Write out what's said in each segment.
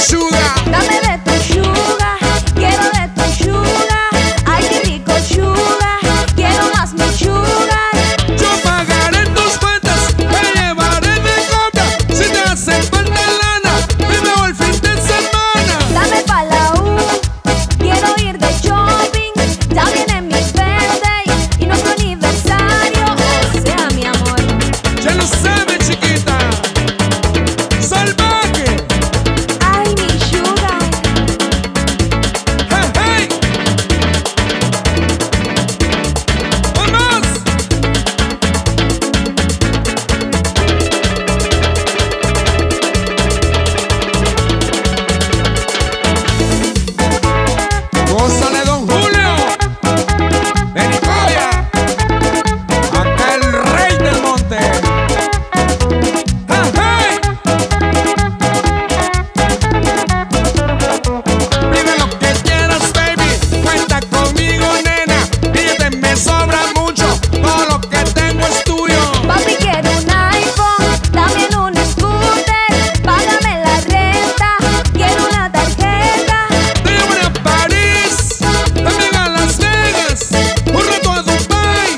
sugar. Dame de tu sugar, quiero de tu sugar. Ay, qué rico sugar, quiero más mi sugar. Yo pagaré tus cuentas, te llevaré de compra. Si te hace falta lana, primero el fin de semana. Dame pa' la U, quiero ir de shopping. Ya viene mi birthday y nuestro aniversario. O sea, mi amor. Ya lo sabes, chiquita. Salvaje. Ay, mi sugar. Hey, hey. ¡Vamos! Gózale, don Julio, de Nicoya, acá el rey del monte. ¡Hey, hey! Dime lo que quieras, baby, cuenta conmigo, nena. Fíjate, me sobra mucho, todo lo que tengo es tuyo. Papi, quiero un iPhone, también un scooter. Págame la renta, quiero una tarjeta. Te llevaré a París, también a Las Vegas, un rato a Dubai.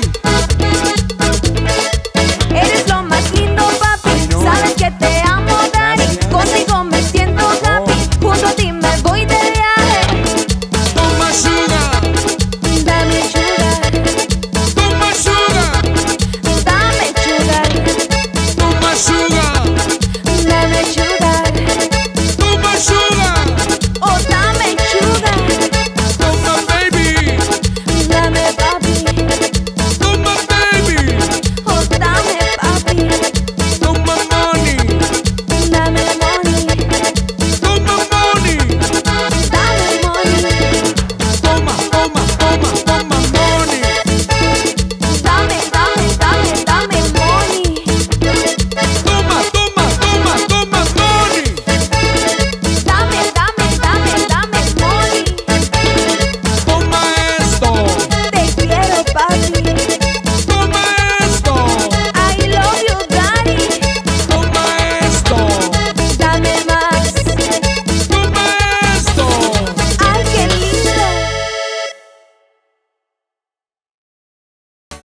Eres lo más lindo, papi. Sabes que te amo, daddy. Contigo me siento happy. Junto a ti me voy de viaje. Toma sugar, Dame sugar, toma sugar, dame sugar, toma sugar, dame sugar. toma sugar, Oh, dame sugar, toma baby, dame papi. toma baby, Oh, dame papi. toma money, Dame money, toma money, dame money. toma, toma, toma, toma money. Dame, dame, dame, dame money. Toma, toma, toma, toma money. Dame, dame, dame, dame money. Toma esto. Te quiero, papi.